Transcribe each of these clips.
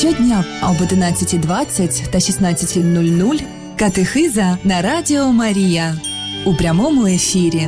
Щодня об 11:20 та 16:00 катехиза на Радіо Марія у прямому ефірі.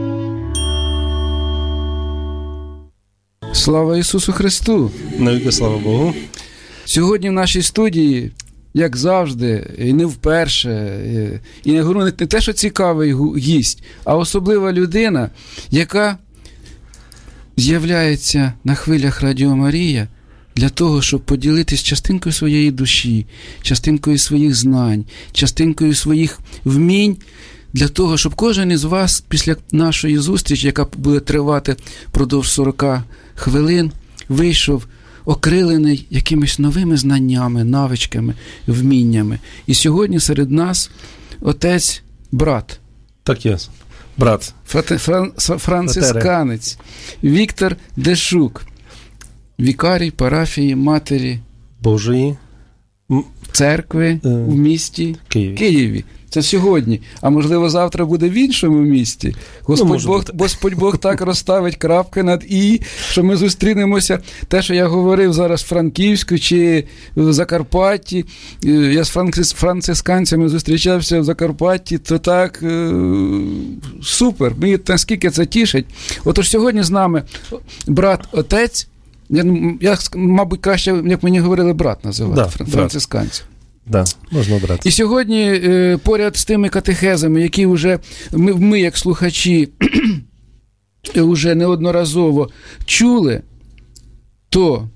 Слава Ісусу Христу! Навіки слава Богу! Сьогодні в нашій студії, як завжди, і не вперше, і не говорю, не те, що цікавий гість, а особлива людина, яка з'являється на хвилях Радіо Марія для того, щоб поділитись частинкою своєї душі, частинкою своїх знань, частинкою своїх вмінь, для того, щоб кожен із вас після нашої зустрічі, яка буде тривати впродовж 40 хвилин, вийшов окрилений якимись новими знаннями, навичками, вміннями. І сьогодні серед нас отець-брат. Так є. Брат. Францисканець. Віктор Дешук. Вікарій парафії Матері Божої церкви в місті Києві. Це сьогодні. А можливо, завтра буде в іншому місті. Господь Бог так розставить крапки над «і», що ми зустрінемося. Те, що я говорив зараз в Франківську чи в Закарпатті. Я з францисканцями зустрічався в Закарпатті, то так супер. Мені наскільки це тішить. Отож, сьогодні з нами брат-отець. Я, мабуть, краще, як мені говорили, брат називати, францисканців. Да, можна брати. І сьогодні поряд з тими катехезами, які вже ми як слухачі, вже неодноразово чули, то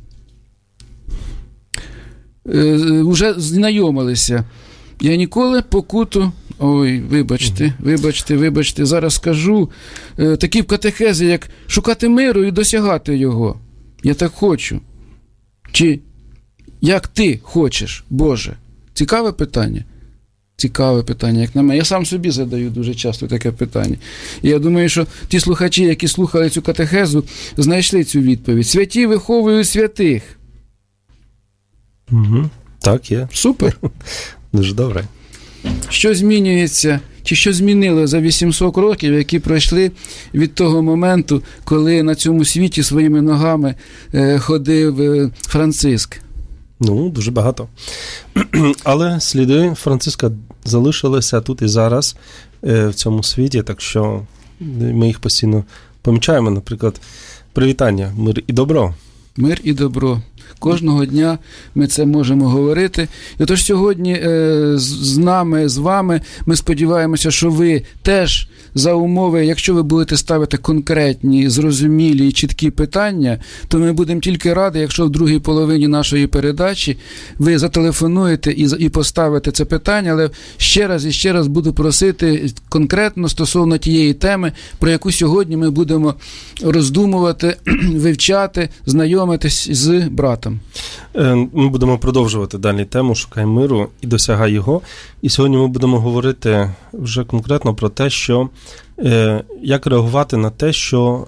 вже знайомилися. Я ніколи покуту, вибачте, зараз скажу, такі катехези, як шукати миру і досягати його. Я так хочу. Чи як ти хочеш, Боже? Цікаве питання? Цікаве питання, як на мене. Я сам собі задаю дуже часто таке питання. І я думаю, що ті слухачі, які слухали цю катехезу, знайшли цю відповідь. Святі виховують святих. Угу. Так, є. Супер. Дуже добре. Що змінюється, чи що змінило за 800 років, які пройшли від того моменту, коли на цьому світі своїми ногами ходив Франциск? Ну, дуже багато. Але сліди Франциска залишилися тут і зараз в цьому світі, так що ми їх постійно помічаємо. Наприклад, привітання, мир і добро. Мир і добро. Кожного дня ми це можемо говорити. І отож сьогодні з нами, з вами, ми сподіваємося, що ви теж за умови, якщо ви будете ставити конкретні, зрозумілі і чіткі питання, то ми будемо тільки раді, якщо в другій половині нашої передачі ви зателефонуєте і поставите це питання, але ще раз буду просити конкретно стосовно тієї теми, про яку сьогодні ми будемо роздумувати, вивчати, знайомитись з братом. Ми будемо продовжувати далі тему «Шукай миру і досягай його». І сьогодні ми будемо говорити вже конкретно про те, що як реагувати на те, що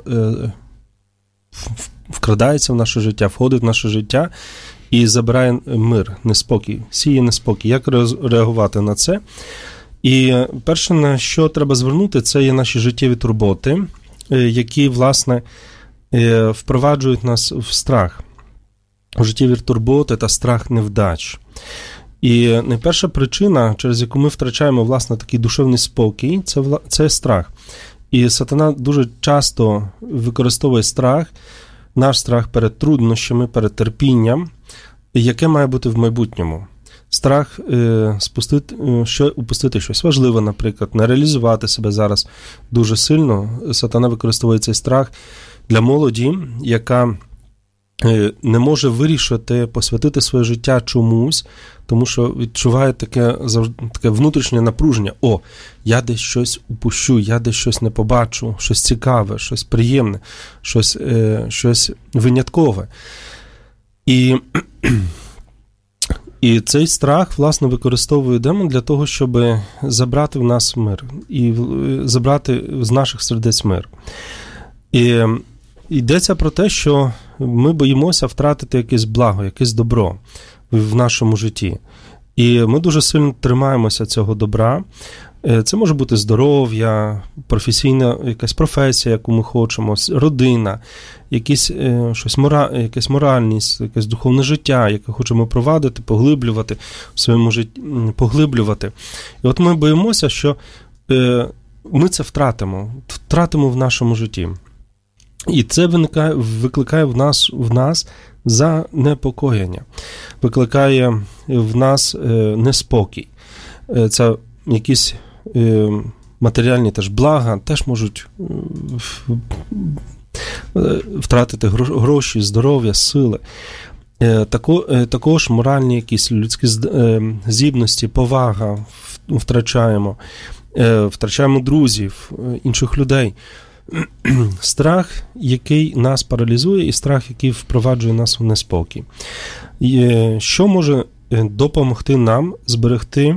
вкрадається в наше життя, входить в наше життя і забирає мир, неспокій, сіє неспокій. Як реагувати на це? І перше, на що треба звернути, це є наші життєві турботи, які, власне, впроваджують нас в страх. Життєві турботи та страх невдач. І найперша причина, через яку ми втрачаємо, власне, такий душевний спокій, це страх. І сатана дуже часто використовує страх, наш страх перед труднощами, перед терпінням, яке має бути в майбутньому. Страх упустити щось важливе, наприклад, не реалізувати себе зараз дуже сильно. Сатана використовує цей страх для молоді, яка не може вирішити, посвятити своє життя чомусь, тому що відчуває таке внутрішнє напруження. Я десь щось упущу, я десь щось не побачу, щось цікаве, щось приємне, щось виняткове. І цей страх, власне, використовує демон для того, щоб забрати в нас мир і забрати з наших сердець мир. І йдеться про те, що ми боїмося втратити якесь благо, якесь добро в нашому житті. І ми дуже сильно тримаємося цього добра, Це може бути здоров'я, професійна якась професія, яку ми хочемо, родина, якась моральність, якесь духовне життя, яке хочемо провадити, поглиблювати в своєму житті, поглиблювати. І от ми боїмося, що ми це втратимо в нашому житті. І це викликає в нас занепокоєння, викликає в нас неспокій. Це якісь матеріальні теж блага теж можуть втратити гроші, здоров'я, сили. Також моральні якісь людські здібності, повага втрачаємо друзів, інших людей. Страх, який нас паралізує, і страх, який впроваджує нас у неспокій. Що може допомогти нам зберегти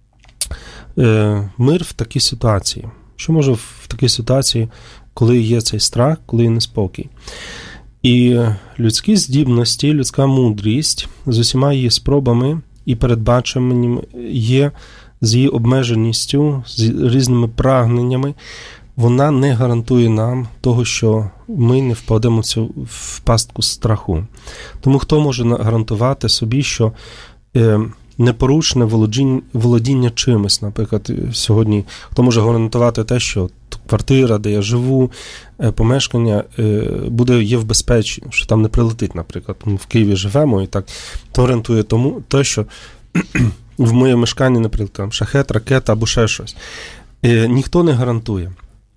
мир в такій ситуації? Що може в такій ситуації, коли є цей страх, коли є неспокій? І людські здібності, людська мудрість з усіма її спробами і передбаченнями є з її обмеженістю, з різними прагненнями, вона не гарантує нам того, що ми не впадемо в пастку страху. Тому хто може гарантувати собі, що непорушне володіння чимось, наприклад, сьогодні, хто може гарантувати те, що квартира, де я живу, помешкання є в безпеці, що там не прилетить, наприклад. Ми в Києві живемо, і так, то гарантує тому те, що в моє мешкання, наприклад, там шахет, ракета або ще щось. Ніхто не гарантує.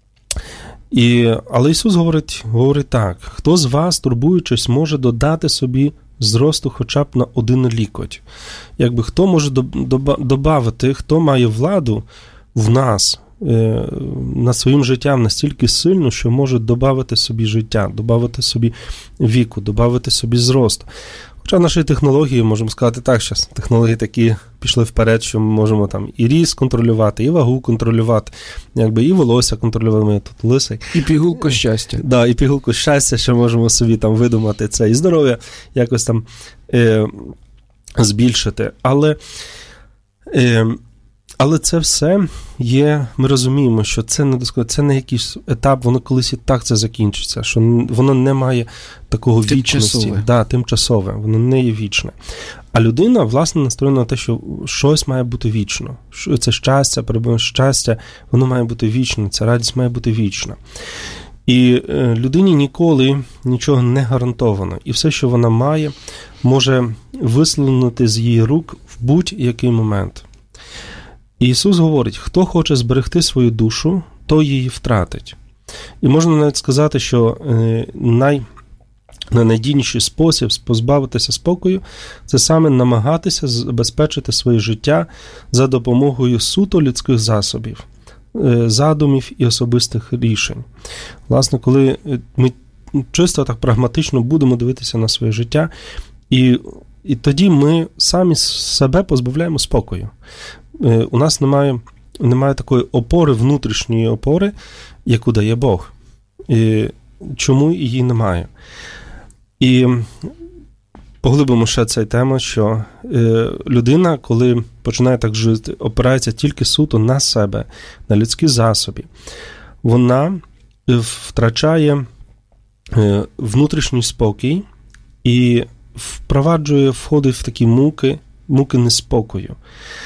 Але Ісус говорить так: хто з вас, турбуючись, може додати собі зросту хоча б на 1 лікоть? Якби хто може додати, хто має владу в нас над своїм життям настільки сильно, що може додати собі життя, додати собі віку, додати собі зросту. Хоча наші технології, можемо сказати так, що технології такі пішли вперед, що ми можемо там і ріст контролювати, і вагу контролювати, і волосся контролювати, ми тут лисий. І пігулку щастя. Да, і пігулку щастя, що можемо собі там видумати це, і здоров'я якось там збільшити. Але це все є, ми розуміємо, що це не якийсь етап, воно колись і так це закінчиться, що воно не має такого вічності. Тимчасове, воно не є вічне. А людина, власне, настроєна на те, що щось має бути вічно. Це щастя, воно має бути вічне, ця радість має бути вічна. І людині ніколи нічого не гарантовано. І все, що вона має, може вислинути з її рук в будь-який момент. І Ісус говорить, хто хоче зберегти свою душу, то її втратить. І можна навіть сказати, що найнадійніший спосіб позбавитися спокою – це саме намагатися забезпечити своє життя за допомогою суто людських засобів, задумів і особистих рішень. Власне, коли ми чисто так прагматично будемо дивитися на своє життя, і тоді ми самі себе позбавляємо спокою. У нас немає такої опори, внутрішньої опори, яку дає Бог. І чому її немає? І поглибимо ще цю тему, що людина, коли починає так жити, опирається тільки суто на себе, на людські засоби. Вона втрачає внутрішній спокій і входить в такі муки неспокою,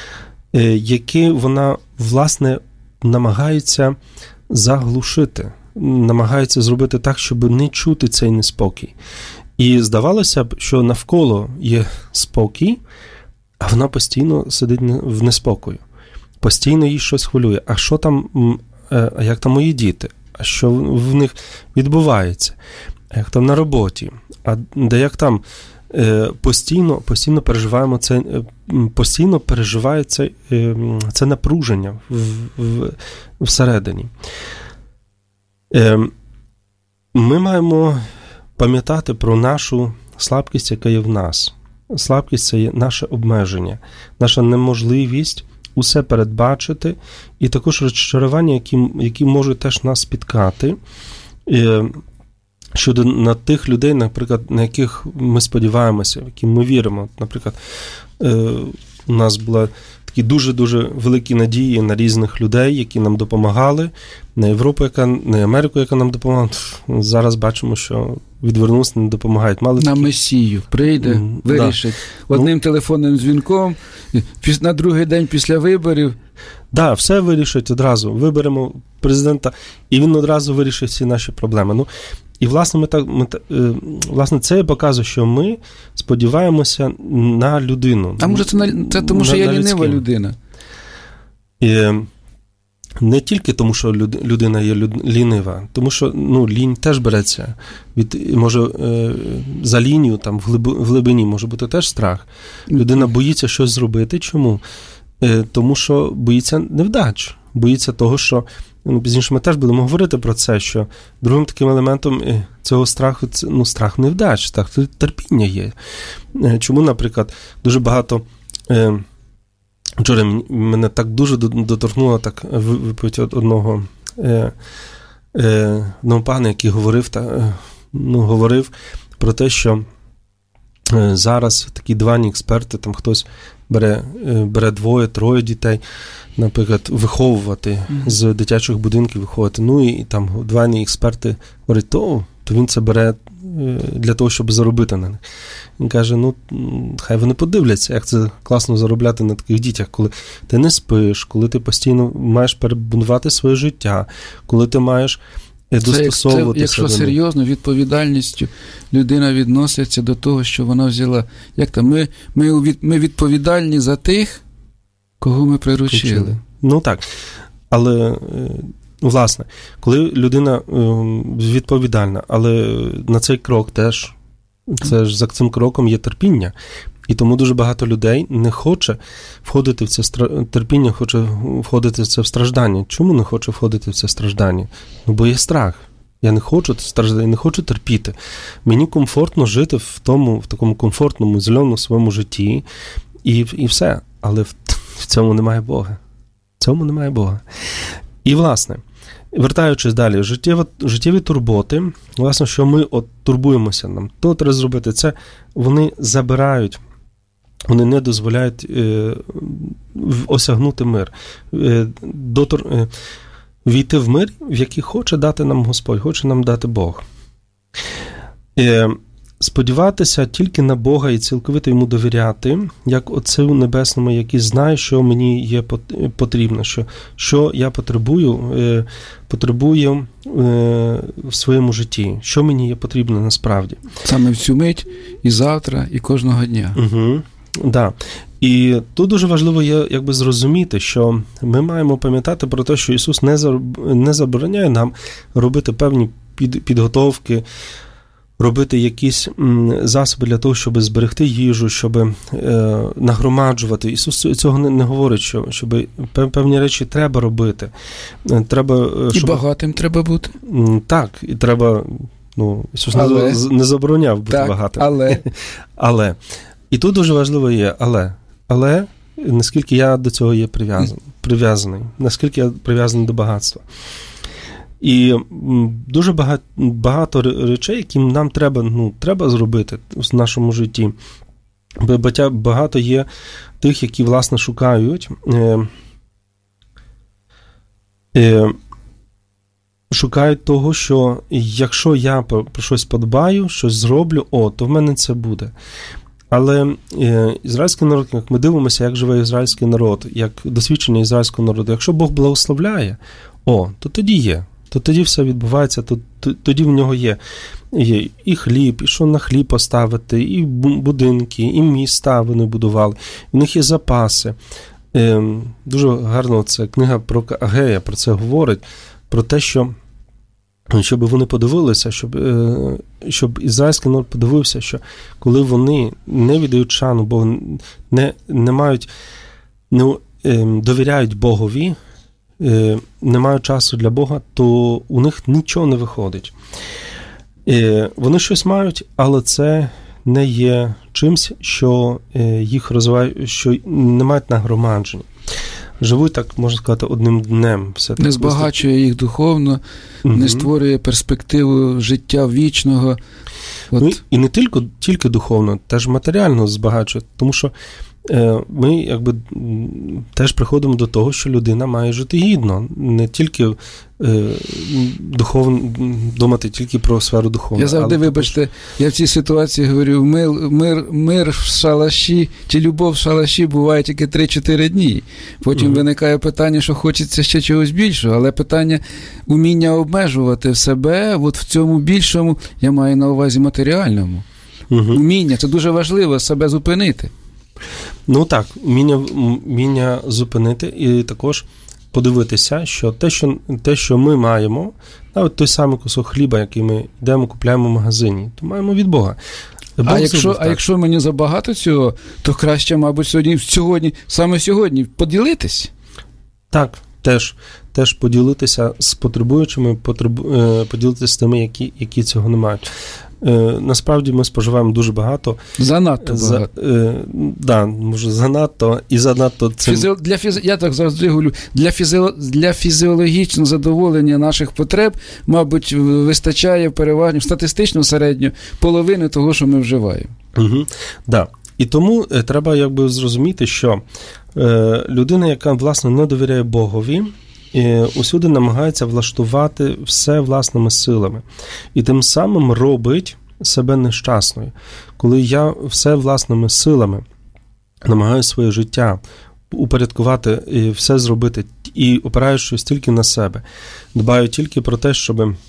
які вона, власне, намагається заглушити, намагається зробити так, щоб не чути цей неспокій. І здавалося б, що навколо є спокій, а вона постійно сидить в неспокою. Постійно їй щось хвилює. А що там, а як там мої діти? А що в них відбувається? А як там на роботі? А де як там? Постійно переживаємо це, постійно переживає це напруження всередині. Ми маємо пам'ятати про нашу слабкість, яка є в нас. Слабкість – це є наше обмеження, наша неможливість усе передбачити, і також розчарування, які можуть теж нас спіткати, щодо на тих людей, наприклад, на яких ми сподіваємося, в які ми віримо. Наприклад, у нас був такі дуже-дуже великі надії на різних людей, які нам допомагали, на Європу, на Америку, яка нам допомагала. Зараз бачимо, що відвернувся, не допомагають. Мали на такі... Месію прийде, вирішить одним телефонним дзвінком, на другий день після виборів. Так, все вирішить одразу. Виберемо президента, і він одразу вирішить всі наші проблеми. І, власне, це показує, що ми сподіваємося на людину. А може це тому, що я лінива людина? І не тільки тому, що людина є лінива, тому що лінь теж береться. Може, за лінію, там, в глибині може бути теж страх. Людина боїться щось зробити. Чому? Тому що боїться невдач. Боїться того, що пізніше ми теж будемо говорити про це, що другим таким елементом цього страху, страх невдач, страх терпіння є. Чому, наприклад, дуже багато... Вчора мене так дуже доторкнуло так виповідь одного пана, який говорив про те, що зараз такі диванні експерти, там хтось бере 2-3 дітей, наприклад, виховувати з дитячих будинків, виховувати. І там диванні експерти говорять, то він це бере для того, щоб заробити на них. Він каже, хай вони подивляться, як це класно заробляти на таких дітях, коли ти не спиш, коли ти постійно маєш перебудувати своє життя, коли ти маєш достосовуватися. Це, якщо серйозно, відповідальністю людина відноситься до того, що вона взяла. Як там? Ми відповідальні за тих, кого ми приручили. Так. Але... Власне, коли людина відповідальна, але на цей крок теж, це ж за цим кроком є терпіння. І тому дуже багато людей не хоче входити в це терпіння, хоче входити в це в страждання. Чому не хоче входити в це страждання? Бо є страх. Я не хочу страждати, не хочу терпіти. Мені комфортно жити в такому комфортному, ізольованому своєму житті, і все. Але в цьому немає Бога. В цьому немає Бога. І, власне, вертаючись далі, життєві турботи, власне, що ми турбуємося нам, то треба зробити, це вони забирають, вони не дозволяють осягнути мир, війти в мир, в який хоче дати нам Господь, хоче нам дати Бог. Сподіватися тільки на Бога і цілковито йому довіряти, як Отцю Небесному, який знає, що мені є потрібно, що я потребую в своєму житті, що мені є потрібно насправді. Саме в цю мить, і завтра, і кожного дня. Да. І тут дуже важливо є зрозуміти, що ми маємо пам'ятати про те, що Ісус не забороняє нам робити певні підготовки, робити якісь засоби для того, щоб зберегти їжу, щоб нагромаджувати. Ісус цього не говорить, щоб певні речі треба робити. І багатим треба бути. Так, і треба... Ісус не забороняв бути багатим. Але. І тут дуже важливо є але, наскільки я до цього є прив'язаний, наскільки я прив'язаний до багатства. І дуже багато речей, які нам треба зробити в нашому житті. Багато є тих, які, власне, шукають того, що якщо я про щось подбаю, щось зроблю, то в мене це буде. Але ізраїльський народ, як ми дивимося, як живе ізраїльський народ, як досвідчення ізраїльського народу, якщо Бог благословляє, то тоді є. То тоді все відбувається, тоді в нього є і хліб, і що на хліб поставити, і будинки, і міста вони будували, в них є запаси. Дуже гарно це книга про Агея про це говорить, про те, щоб вони подивилися, щоб ізраїльський народ подивився, що коли вони не віддають шану Богу, не довіряють Богові, не мають часу для Бога, то у них нічого не виходить. Вони щось мають, але це не є чимсь, що їх розвиває, що не мають нагромадження. Живуть, так можна сказати, одним днем. Не збагачує їх духовно, не створює перспективу життя вічного. І не тільки духовно, теж матеріально збагачує, тому що ми якби теж приходимо до того, що людина має жити гідно, не тільки духовно, думати тільки про сферу духовну. Я завжди, вибачте, я в цій ситуації говорю, мир в шалаші, чи любов в шалаші буває тільки 3-4 дні. Потім виникає питання, що хочеться ще чогось більшого, але питання уміння обмежувати в себе, от в цьому більшому, я маю на увазі матеріальному. Уміння, це дуже важливо, себе зупинити. Ну так, вміння зупинити і також подивитися, що те, що ми маємо, навіть той самий кусок хліба, який ми йдемо, купляємо в магазині, то маємо від Бога. Якщо мені забагато цього, то краще, мабуть, саме сьогодні поділитись. Так, теж поділитися з потребуючими, поділитися з тими, які цього не мають. Насправді ми споживаємо дуже багато. Занадто багато. Може занадто і занадто цим. Я так завжди говорю, для фізіологічного задоволення наших потреб, мабуть, вистачає переважно статистично середньо половини того, що ми вживаємо. І тому треба якби зрозуміти, що людина, яка, власне, не довіряє Богові, усюди намагається влаштувати все власними силами. І тим самим робить себе нещасною. Коли я все власними силами намагаюся своє життя упорядкувати і все зробити, і опираючись тільки на себе, дбаю тільки про те,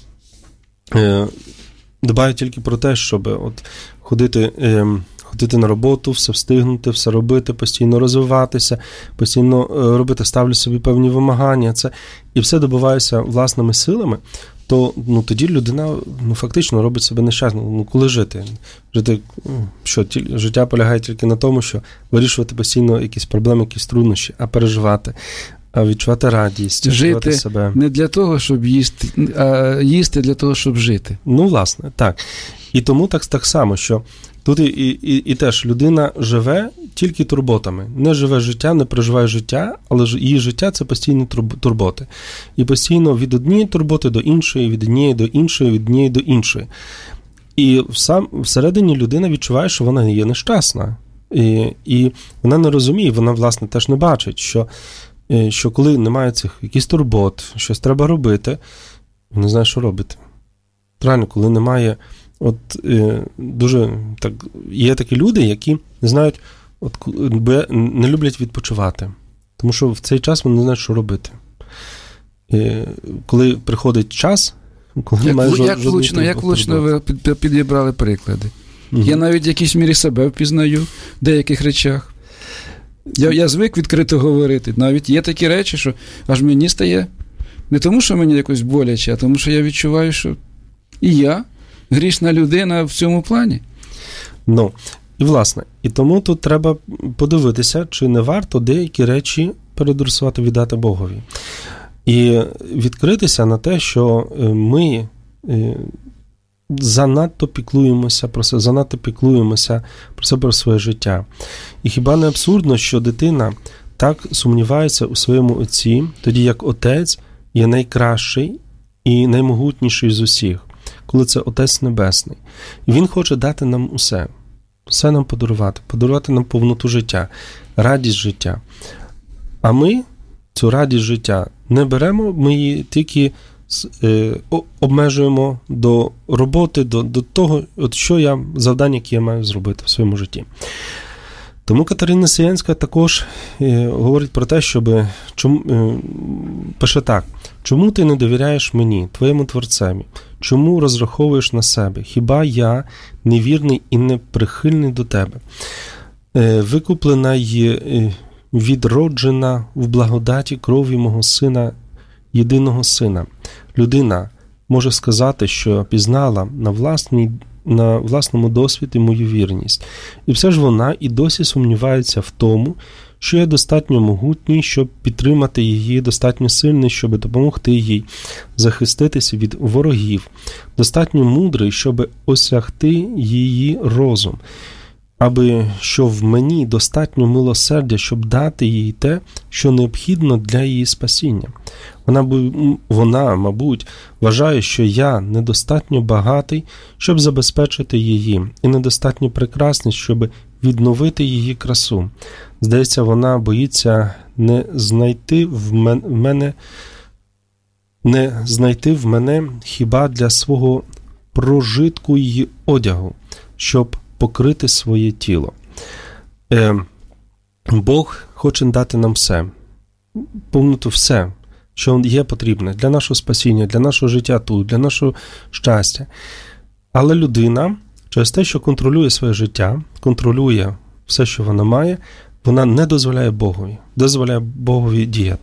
щоб от ходити на роботу, все встигнути, все робити, постійно розвиватися, постійно робити, ставлю собі певні вимагання, і все добиваюся власними силами, то тоді людина фактично робить себе нещасною. Коли жити? Життя полягає тільки на тому, що вирішувати постійно якісь проблеми, якісь труднощі, а переживати, а відчувати радість, відчувати себе. Жити не для того, щоб їсти, а їсти для того, щоб жити. Власне, так. І тому так само, що тут і теж людина живе тільки турботами. Не живе життя, не проживає життя, але її життя – це постійні турботи. І постійно від однієї турботи до іншої, від однієї до іншої, від однієї до іншої. І всередині людина відчуває, що вона є нещасна. І вона не розуміє, вона, власне, теж не бачить, що коли немає цих якихось турбот, щось треба робити, не знає, що робити. Правильно, коли немає... дуже так, є такі люди, які не знають, не люблять відпочивати. Тому що в цей час вони не знають, що робити. Коли приходить час, коли немає жодної як влучно ви підібрали приклади. Я навіть в якійсь мірі себе впізнаю в деяких речах. Я звик відкрито говорити. Навіть є такі речі, що аж мені стає не тому, що мені якось боляче, а тому, що я відчуваю, що і я грішна людина в цьому плані. І власне, і тому тут треба подивитися, чи не варто деякі речі переадресувати, віддати Богові. І відкритися на те, що ми занадто піклуємося про себе, про своє життя. І хіба не абсурдно, що дитина так сумнівається у своєму отці, тоді як отець є найкращий і наймогутніший з усіх, коли це Отець Небесний. І Він хоче дати нам усе нам подарувати нам повноту життя, радість життя. А ми цю радість життя не беремо, ми її тільки обмежуємо до роботи, до того, завдання, яке я маю зробити в своєму житті. Тому Катерина Сіянська також говорить про те, пише так: «Чому ти не довіряєш мені, твоєму Творцеві? Чому розраховуєш на себе? Хіба я невірний і неприхильний до тебе? Викуплена й відроджена в благодаті крові мого Сина, єдиного Сина. Людина може сказати, що пізнала на власному досвіді мою вірність. І все ж вона і досі сумнівається в тому, що я достатньо могутній, щоб підтримати її, достатньо сильний, щоб допомогти їй захиститися від ворогів, достатньо мудрий, щоб осягти її розум. аби що в мені достатньо милосердя, щоб дати їй те, що необхідно для її спасіння. Вона, мабуть, вважає, що я недостатньо багатий, щоб забезпечити її, і недостатньо прекрасний, щоб відновити її красу. Здається, вона боїться не знайти в мене хіба для свого прожитку її одягу, щоб покрити своє тіло. Бог хоче дати нам все, повноту все, що є потрібне для нашого спасіння, для нашого життя тут, для нашого щастя. Але людина, через те, що контролює своє життя, контролює все, що вона має, вона не дозволяє Богові діяти.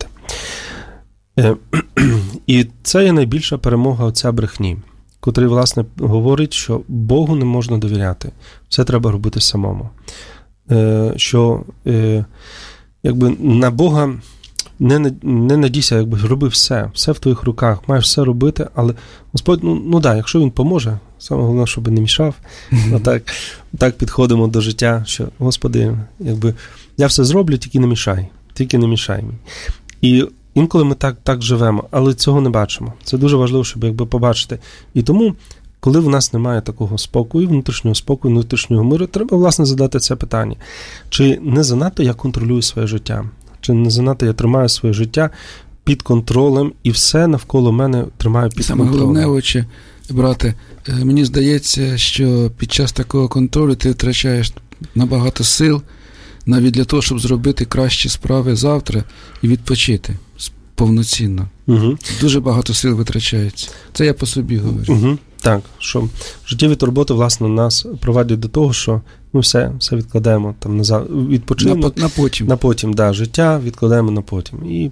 І це є найбільша перемога отця брехні, котрий, власне, говорить, що Богу не можна довіряти. Все треба робити самому. Що, якби, на Бога не надійся, якби, роби все в твоїх руках, маєш все робити, але Господь, якщо Він поможе, саме головне, щоб не мішав. Так підходимо до життя, що, Господи, якби, я все зроблю, тільки не мішай мені. І інколи ми так живемо, але цього не бачимо. Це дуже важливо, щоб, якби, побачити. І тому, коли в нас немає такого спокою, внутрішнього миру, треба, власне, задати це питання. Чи не занадто я контролюю своє життя? Чи не занадто я тримаю своє життя під контролем і все навколо мене тримаю під контролем? Саме головне, отче, брате, мені здається, що під час такого контролю ти втрачаєш набагато сил навіть для того, щоб зробити кращі справи завтра і відпочити повноцінно. Угу. Дуже багато сил витрачається. Це я по собі говорю. Угу. Так, що життєві турботи, власне, нас провадять до того, що ми все відкладаємо там відпочинок. На потім. На потім, да, життя відкладаємо на потім. І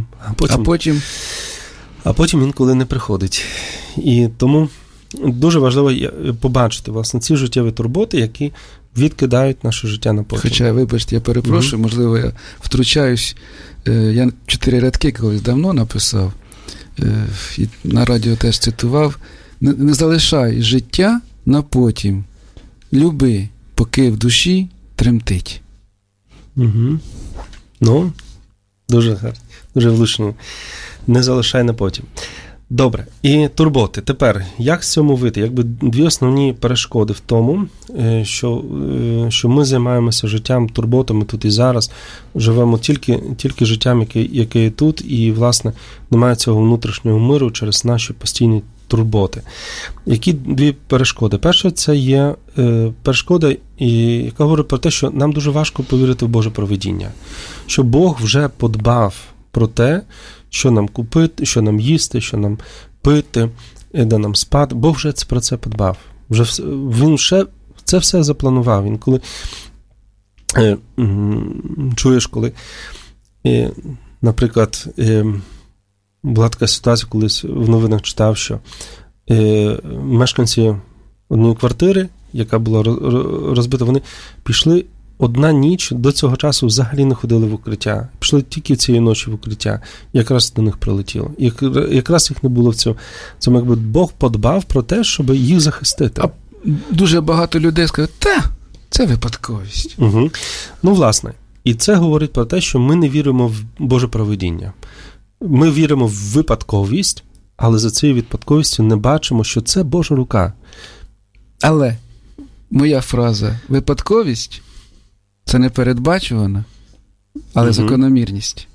потім інколи не приходить. І тому дуже важливо побачити, власне, ці життєві турботи, які відкидають наше життя на потім. Хоча, вибачте, я перепрошую, можливо, я втручаюсь. Я 4 рядки колись давно написав, і на радіо теж цитував. Не залишай життя на потім. Люби, поки в душі тремтить. Угу. Дуже гарно, дуже влучно. Не залишай на потім. Добре. І турботи. Тепер, як з цьому вийти? Якби 2 основні перешкоди в тому, що ми займаємося життям, турботами тут і зараз, живемо тільки життям, яке є тут, і, власне, немає цього внутрішнього миру через наші постійні турботи. Які 2 перешкоди? Перша, це є перешкода, яка говорить про те, що нам дуже важко повірити в Боже провидіння. Що Бог вже подбав про те, що нам купити, що нам їсти, що нам пити, де нам спати. Бог вже про це подбав. Він вже це все запланував. Він коли чуєш, коли, наприклад, була така ситуація, колись в новинах читав, що мешканці однієї квартири, яка була розбита, вони пішли одна ніч, до цього часу взагалі не ходили в укриття. Пішли тільки цієї ночі в укриття. Якраз до них прилетіло. Якраз їх не було в цьому. Цьому, якби, Бог подбав про те, щоб їх захистити. А дуже багато людей скажуть, це випадковість. Угу. Власне. І це говорить про те, що ми не віримо в Боже провидіння. Ми віримо в випадковість, але за цією випадковістю не бачимо, що це Божа рука. Але моя фраза «випадковість» – це не передбачувана, але закономірність.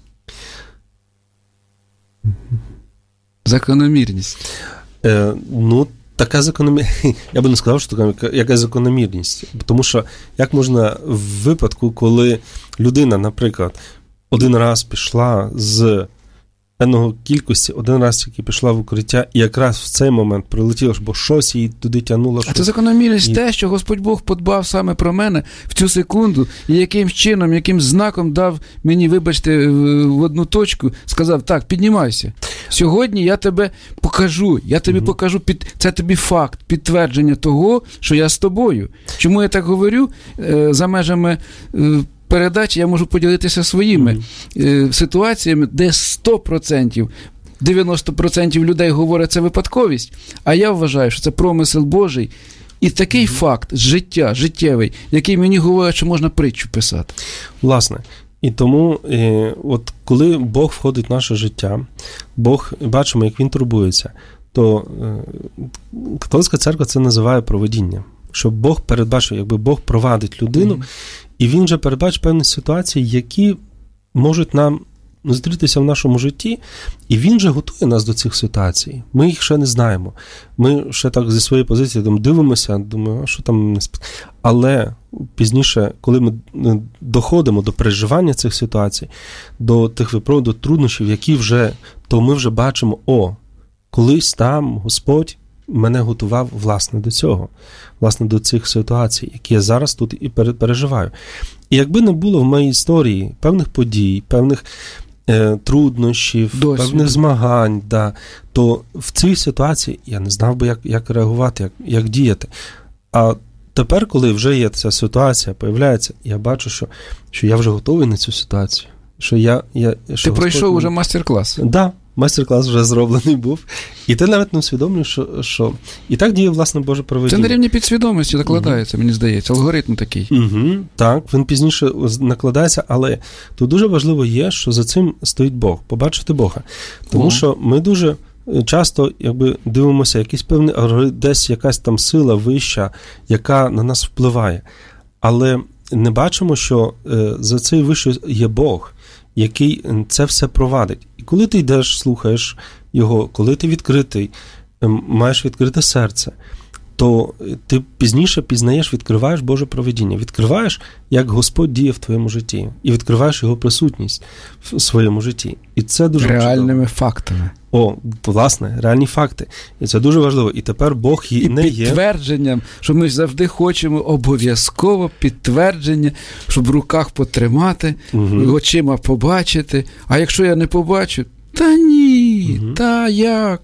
Закономірність. Така закономірність. Я би не сказав, що така якась закономірність. Тому що як можна в випадку, коли людина, наприклад, один раз пішла з певного кількості, один раз тільки пішла в укриття, і якраз в цей момент прилетіло, бо щось її туди тягнуло. А це закономірність те, що Господь Бог подбав саме про мене в цю секунду, і яким чином, яким знаком дав мені, вибачте, в одну точку, сказав, так, піднімайся. Сьогодні я тебе покажу, покажу, це тобі факт, підтвердження того, що я з тобою. Чому я так говорю? За межами передачі я можу поділитися своїми ситуаціями, де 100%, 90% людей говорять, це випадковість, а я вважаю, що це промисел Божий І такий факт життя, життєвий, який мені говорить, що можна притчу писати. Власне. І тому, от коли Бог входить в наше життя, Бог, бачимо, як Він турбується, то католицька церква це називає провидіння. Щоб Бог передбачив, якби Бог провадить людину, і Він вже передбачить певні ситуації, які можуть нам зустрітися в нашому житті, і Він же готує нас до цих ситуацій. Ми їх ще не знаємо. Ми ще так зі своєї позиції дивимося, думаю, а що там не Але пізніше, коли ми доходимо до переживання цих ситуацій, до тих випробувань, до труднощів, які вже, то ми вже бачимо, колись там Господь мене готував, власне, до цього. Власне, до цих ситуацій, які я зараз тут і переживаю. І якби не було в моїй історії певних подій, певних труднощів, певних змагань, то в цій ситуації я не знав би, як реагувати, як діяти. А тепер, коли вже є ця ситуація, появляється, я бачу, що я вже готовий на цю ситуацію. Ти пройшов уже мастер-клас. Так, майстер-клас вже зроблений був. І ти навіть не усвідомлюєш, що... І так діє, власне, Боже провидіння. Це на рівні підсвідомості накладається, мені здається. Алгоритм такий. Так, він пізніше накладається, але тут дуже важливо є, що за цим стоїть Бог. Побачити Бога. Тому що ми дуже часто дивимося, якийсь певний, десь якась там сила вища, яка на нас впливає. Але не бачимо, що за цей вищий є Бог, який це все провадить. І коли ти йдеш, слухаєш його, коли ти відкритий, маєш відкрите серце, то ти пізніше пізнаєш, відкриваєш Боже провидіння. Відкриваєш, як Господь діє в твоєму житті. І відкриваєш його присутність в своєму житті. І це дуже реальними фактами. Власне, реальні факти. І це дуже важливо. І тепер Бог не є... І підтвердженням, що ми завжди хочемо обов'язково підтвердження, щоб в руках потримати, очима побачити. А якщо я не побачу, та ні, та як?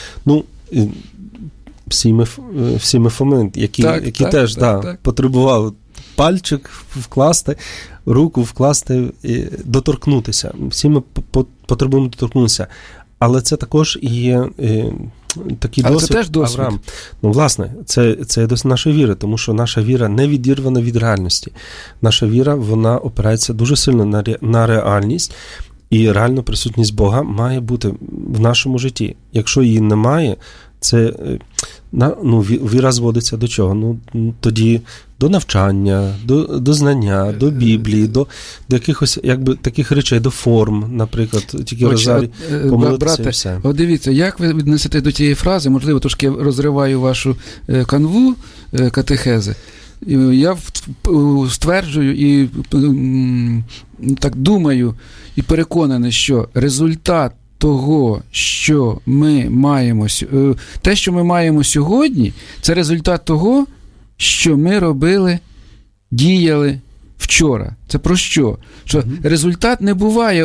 Всі ми Фоми, які теж потребували пальчик вкласти, руку вкласти, доторкнутися. Всі ми потребуємо доторкнутися. Але це також і є такий досвід. Це теж досвід. Авраам. Власне, це є досвід нашої віри, тому що наша віра не відірвана від реальності. Наша віра, вона опирається дуже сильно на реальність, і реальна присутність Бога має бути в нашому житті. Якщо її немає, це віра зводиться до чого? Тоді до навчання, до знання, до Біблії, до якихось таких речей, до форм, наприклад, тільки розарій, помолитися і все. Дивіться, як ви віднесете до цієї фрази, можливо, трошки розриваю вашу канву катехези, я стверджую і так думаю і переконаний, що результат того, що ми маємо, те, що ми маємо сьогодні, це результат того, що ми робили, діяли вчора. Це про що? Що результат не буває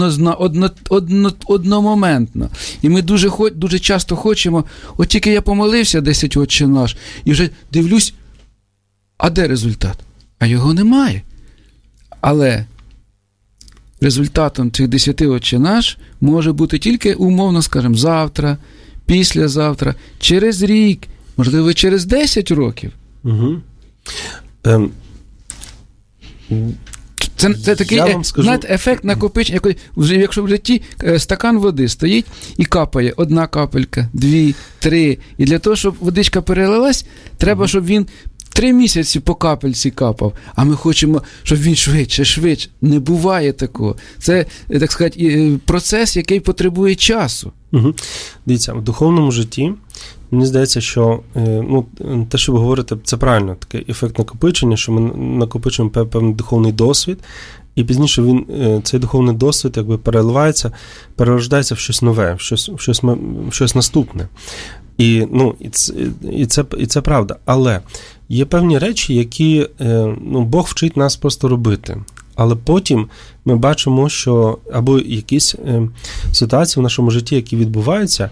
одномоментно. І ми дуже часто хочемо, от тільки я помолився 10 «Отче наш», і вже дивлюсь, а де результат? А його немає. Але результатом цих 10 «Отче наш» може бути тільки, умовно скажемо, завтра, післязавтра, через рік, можливо, через 10 років. Це такий ефект накопичення. Якщо в житті стакан води стоїть і капає одна капелька, 2, 3. І для того, щоб водичка перелилась, треба, щоб він 3 місяці по капельці капав, а ми хочемо, щоб він швидше. Не буває такого. Це, так сказати, процес, який потребує часу. Дивіться, в духовному житті, мені здається, що те, що ви говорите, це правильно, такий ефект накопичення, що ми накопичуємо певний духовний досвід, і пізніше цей духовний досвід переливається, перерождається в щось нове, в щось наступне. І це правда. Але є певні речі, які Бог вчить нас просто робити. Але потім ми бачимо, що або якісь ситуації в нашому житті, які відбуваються,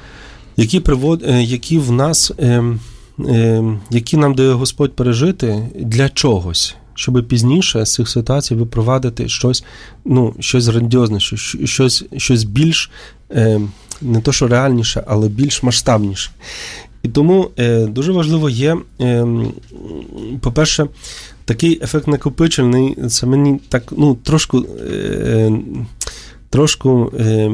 які в нас, які нам дає Господь пережити для чогось, щоб пізніше з цих ситуацій випровадити щось грандіозне, щось більш, не то що реальніше, але більш масштабніше. І тому дуже важливо є, по-перше, такий ефект накопичувальний, це мені так, трошку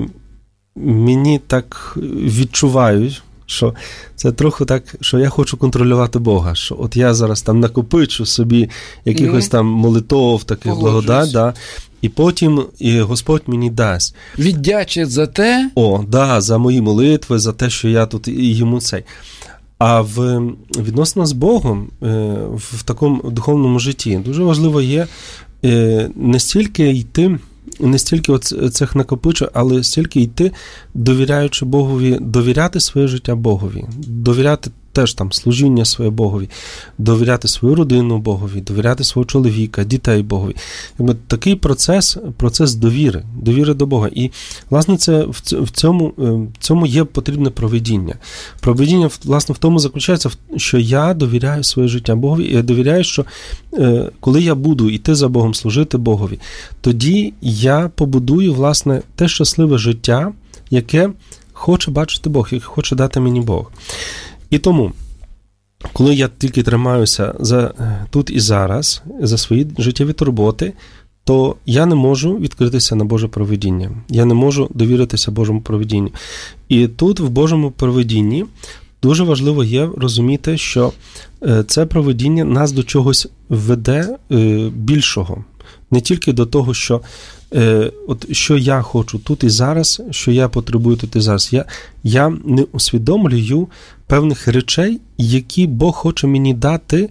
мені так відчувають, що це трохи так, що я хочу контролювати Бога, що от я зараз там накопичу собі якихось там молитов, таких благодать, да, і потім Господь мені дасть. Віддячить за те? За мої молитви, за те, що я тут і йому цей. А в відносинах з Богом, в такому духовному житті, дуже важливо є не стільки цих накопичень, але стільки йти, довіряючи Богові, довіряти своє життя Богові, довіряти теж там служіння своє Богові, довіряти свою родину Богові, довіряти свого чоловіка, дітей Богові. Такий процес довіри до Бога. І, власне, це в цьому є потрібне провидіння. Провидіння, власне, в тому заключається, що я довіряю своє життя Богові, і я довіряю, що коли я буду йти за Богом, служити Богові, тоді я побудую, власне, те щасливе життя, яке хоче бачити Бог, яке хоче дати мені Бог. І тому, коли я тільки тримаюся за тут і зараз, за свої життєві турботи, то я не можу відкритися на Боже провидіння. Я не можу довіритися Божому провидінню. І тут, в Божому провидінні, дуже важливо є розуміти, що це провидіння нас до чогось веде більшого. Не тільки до того, що що я хочу тут і зараз, що я потребую тут і зараз. Я не усвідомлюю певних речей, які Бог хоче мені дати.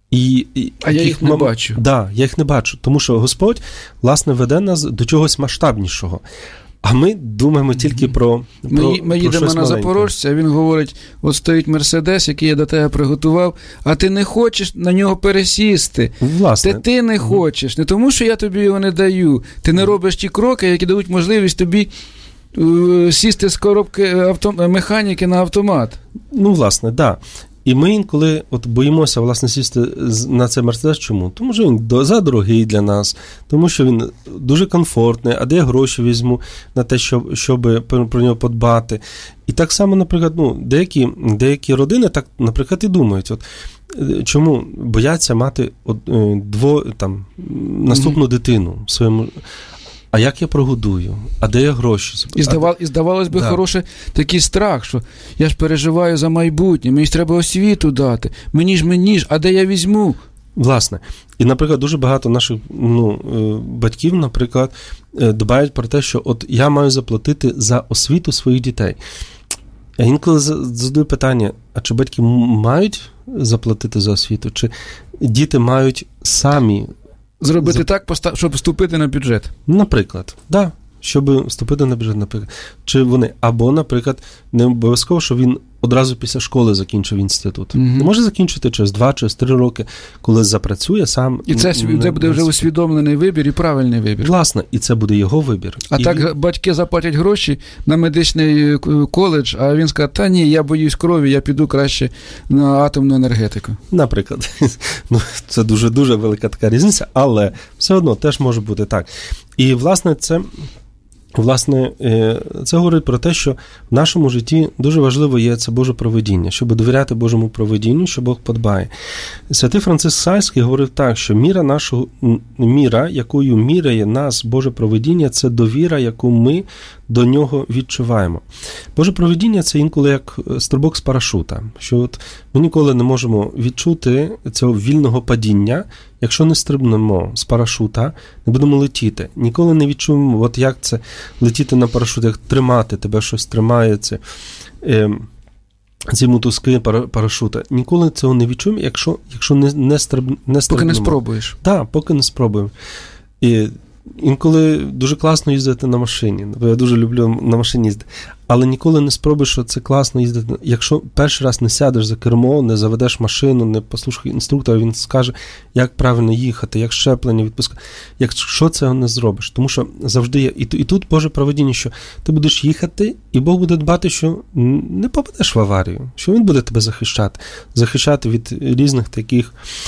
А я їх не бачу. Да, я їх не бачу. Тому що Господь, власне, веде нас до чогось масштабнішого. А ми думаємо тільки про Ми їдемо на Запорожця, а він говорить, от стоїть Мерседес, який я до тебе приготував, а ти не хочеш на нього пересісти. Власне. Ти не хочеш. Не тому, що я тобі його не даю. Ти не робиш ті кроки, які дають можливість тобі сісти з коробки механіки на автомат. Власне, да. І ми інколи боїмося, власне, сісти на цей Мерседес. Чому? Тому що він задорогий для нас, тому що він дуже комфортний, а де я гроші візьму на те, щоб про нього подбати. І так само, наприклад, деякі родини так, наприклад, і думають, чому бояться мати наступну дитину в своєму. А як я прогодую? А де я гроші? І здавалось би, хороший такий страх, що я ж переживаю за майбутнє, мені ж треба освіту дати, мені ж, а де я візьму? Власне. І, наприклад, дуже багато наших батьків, наприклад, дбають про те, що от я маю заплатити за освіту своїх дітей. Я інколи задаю питання, а чи батьки мають заплатити за освіту? Чи діти мають самі зробити так, щоб вступити на бюджет. Наприклад, да, щоб вступити на бюджет, наприклад. Чи вони, або, наприклад, не обов'язково, що він одразу після школи закінчив інститут. Може закінчити через 2, через 3 роки, коли запрацює сам. І це буде вже усвідомлений вибір і правильний вибір. Власне, і це буде його вибір. А так батьки заплатять гроші на медичний коледж, а він скаже, та ні, я боюсь крові, я піду краще на атомну енергетику. Наприклад. Це дуже-дуже велика така різниця, але все одно теж може бути так. І, власне, це говорить про те, що в нашому житті дуже важливо є це Боже провидіння, щоб довіряти Божому провидінню, що Бог подбає. Святий Франциск Сальський говорив так, що міра, якою міряє нас Боже провидіння, це довіра, яку ми до нього відчуваємо. Bоже провидіння – це інколи як стрибок з парашута, що от ми ніколи не можемо відчути цього вільного падіння, якщо не стрибнемо з парашута, не будемо летіти. Ніколи не відчуємо, от як це летіти на парашут, як тримати, тебе щось тримає, ці мотузки парашута. Ніколи цього не відчуємо, якщо не стрибнемо. Поки не спробуєш. Так, поки не спробуємо. І інколи дуже класно їздити на машині. Я дуже люблю на машині їздити. Але ніколи не спробуєш, що це класно їздити. Якщо перший раз не сядеш за кермо, не заведеш машину, не послухаєш інструктора, він скаже, як правильно їхати, як щеплення відпускати. Якщо цього не зробиш. Тому що завжди є. І тут Боже провидіння, що ти будеш їхати, і Бог буде дбати, що не попадеш в аварію. Що Він буде тебе захищати від різних таких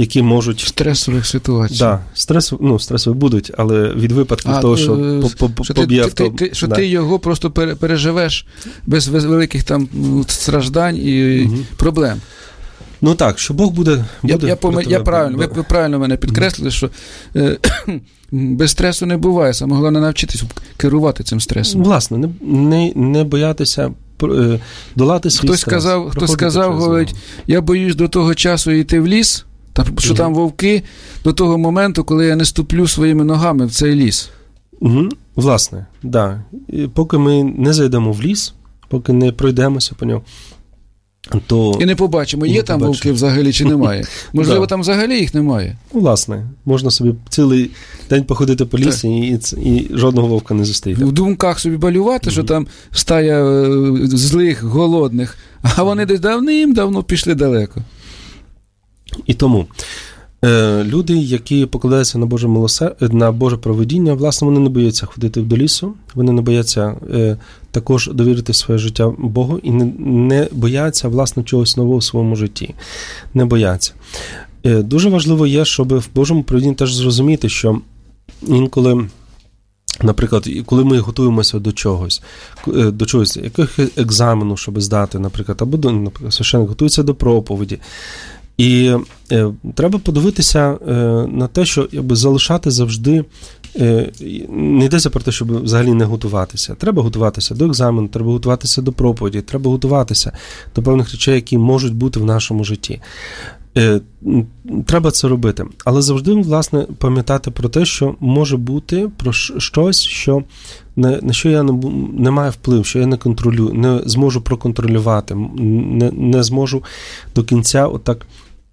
які можуть... Стресових ситуацій. Так, стресові будуть, але від випадків того, що поб'є авто... Що ти його просто переживеш без великих там страждань і проблем. Ну так, що Бог буде ви правильно мене підкреслили, що без стресу не буває, саме головне навчитися керувати цим стресом. Власне, не боятися долати свій стрес. Хтось сказав, говорить, я боюсь до того часу йти в ліс, що там вовки, до того моменту, коли я не ступлю своїми ногами в цей ліс. Власне, да. Поки ми не зайдемо в ліс, поки не пройдемося по ньому, то... І не побачимо, є там вовки взагалі чи немає. Можливо, там взагалі їх немає. Власне, можна собі цілий день походити по лісі і жодного вовка не зустріти. В думках собі балювати, що там стая злих, голодних, а вони десь давним-давно пішли далеко. І тому люди, які покладаються на Боже провидіння, власне, вони не бояться ходити до лісу, вони не бояться також довірити своє життя Богу і не бояться, власне, чогось нового в своєму житті. Не бояться. Дуже важливо є, щоб в Божому провидінні теж зрозуміти, що інколи, наприклад, коли ми готуємося до чогось, якогось екзамену, щоб здати, наприклад, або священник готується до проповіді, і треба подивитися на те, що залишати завжди, не йдеться про те, щоб взагалі не готуватися. Треба готуватися до екзамену, треба готуватися до проповіді, треба готуватися до певних речей, які можуть бути в нашому житті. Треба це робити. Але завжди, власне, пам'ятати про те, що може бути про щось, на що я не маю впливу, що я не контролюю, не зможу проконтролювати, не зможу до кінця отак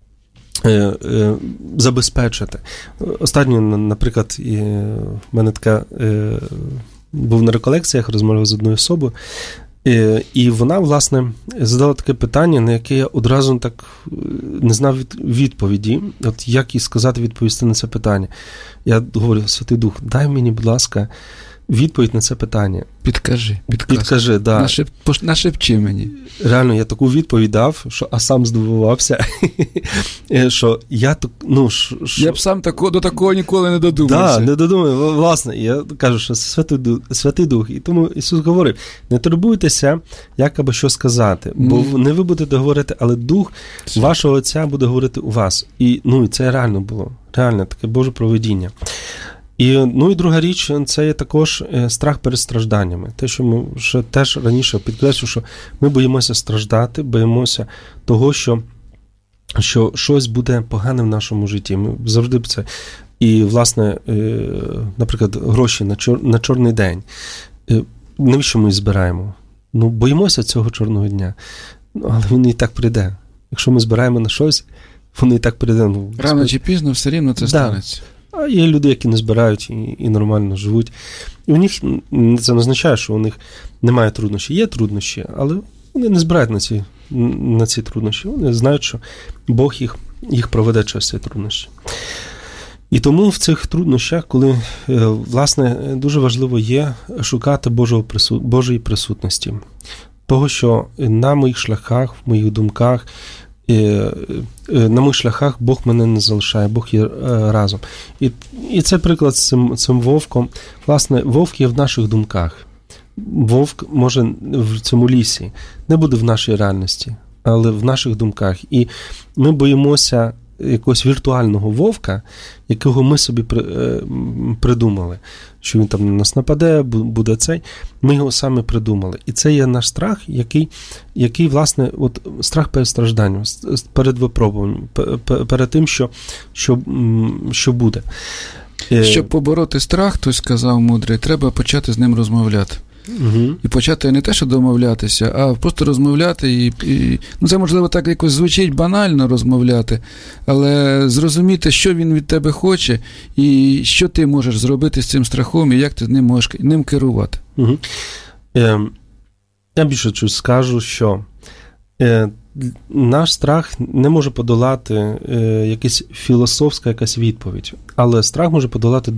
забезпечити. Останньо, наприклад, в мене така був на реколекціях, розмовляв з одною особою, і вона, власне, задала таке питання, на яке я одразу так не знав відповіді. От як їй сказати, відповісти на це питання. Я говорю, Святий Дух, дай мені, будь ласка, відповідь на це питання. Підкажи, да. Нашепчи мені. Реально, я таку відповідь дав, а сам здивувався, що я... Я б сам до такого ніколи не додумався. Так, не додумав. Власне, я кажу, що Святий Дух. І тому Ісус говорив, не турбуйтеся, як або що сказати, бо не ви будете говорити, але Дух вашого Отця буде говорити у вас. І це реально було. Реально, таке Боже провидіння. І друга річ, це є також страх перед стражданнями. Те, що ми вже теж раніше підкреслювали, що ми боїмося страждати, боїмося того, що щось буде погане в нашому житті. Ми завжди це. І, власне, наприклад, гроші на чорний день. Навіщо ми їх збираємо? Боїмося цього чорного дня. Але він і так прийде. Якщо ми збираємо на щось, воно і так прийде. Рано чи пізно все рівно це станеться. А є люди, які не збирають і нормально живуть. І у них це не означає, що у них немає труднощів. Є труднощі, але вони не збирають на ці труднощі. Вони знають, що Бог їх проведе через ці труднощі. І тому в цих труднощах, коли, власне, дуже важливо є шукати Божої присутності. Того, що на моїх шляхах, в моїх думках, на моїх шляхах Бог мене не залишає, Бог є разом. І це приклад з цим вовком. Власне, вовк є в наших думках. Вовк може в цьому лісі, не буде в нашій реальності, але в наших думках. І ми боїмося якогось віртуального вовка, якого ми собі придумали, що він там на нас нападе, буде цей. Ми його саме придумали. І це є наш страх, який власне, страх перед стражданням, перед випробуванням, перед тим, що буде. Щоб побороти страх, хтось сказав мудрий, треба почати з ним розмовляти. Угу. І почати не те, що домовлятися, а просто розмовляти. Це, можливо, так якось звучить банально розмовляти, але зрозуміти, що він від тебе хоче, і що ти можеш зробити з цим страхом, і як ти можеш ним керувати. Угу. Я більше щось скажу, що наш страх не може подолати якась філософська відповідь, але страх може подолати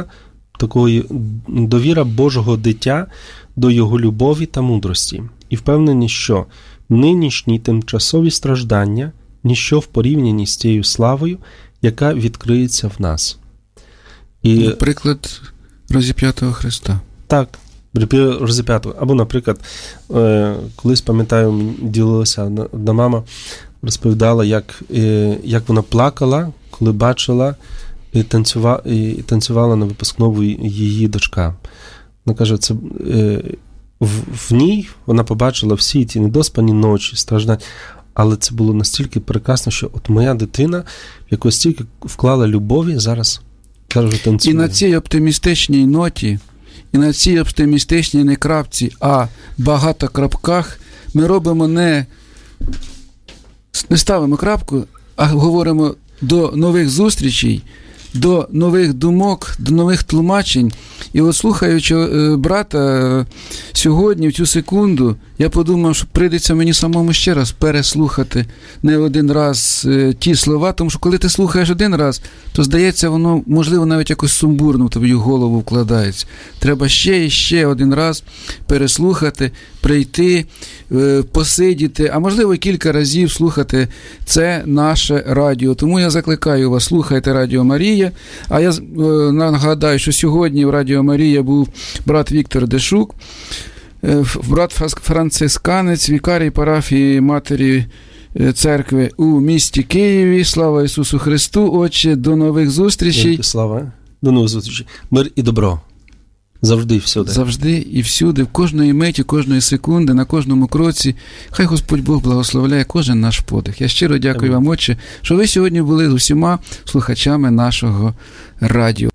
довіра Божого дитя до його любові та мудрості. І впевнені, що нинішні тимчасові страждання ніщо в порівнянні з тією славою, яка відкриється в нас. І приклад розіп'ятого Христа. Так, розіп'ятого. Або, наприклад, колись, пам'ятаю, ділилася одна мама, розповідала, як вона плакала, коли бачила і танцювала на випускному її дочка. Вона каже, це в ній вона побачила всі ті недоспані ночі, страждання, але це було настільки прекрасно, що от моя дитина, в яку стільки вклала любові, зараз вже танцює. І на цій оптимістичній ноті, і на цій оптимістичній не крапці, а багато крапках ми робимо не ставимо крапку, а говоримо до нових зустрічей, до нових думок, до нових тлумачень. І от слухаючи брата сьогодні, в цю секунду, я подумав, що прийдеться мені самому ще раз переслухати не один раз ті слова, тому що коли ти слухаєш один раз, то здається, воно, можливо, навіть якось сумбурно в тобі в голову вкладається. Треба ще і ще один раз переслухати, прийти, посидіти, а можливо, кілька разів слухати це наше радіо. Тому я закликаю вас, слухайте Радіо Марія. А я нагадаю, що сьогодні в Радіо Марія був брат Віктор Дешук, брат францисканець, вікарій парафії Матері Церкви у місті Києві. Слава Ісусу Христу! Отче, до нових зустрічей. Слава! До нових зустрічей. Мир і добро. Завжди і всюди. Завжди і всюди, в кожної миті, кожної секунди, на кожному кроці. Хай Господь Бог благословляє кожен наш подих. Я щиро дякую вам, Отче, що ви сьогодні були з усіма слухачами нашого радіо.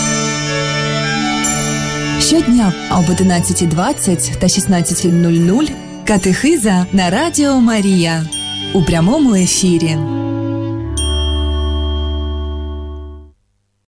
Щодня об 11:20 та 16:00 катехиза на Радіо Марія у прямому ефірі.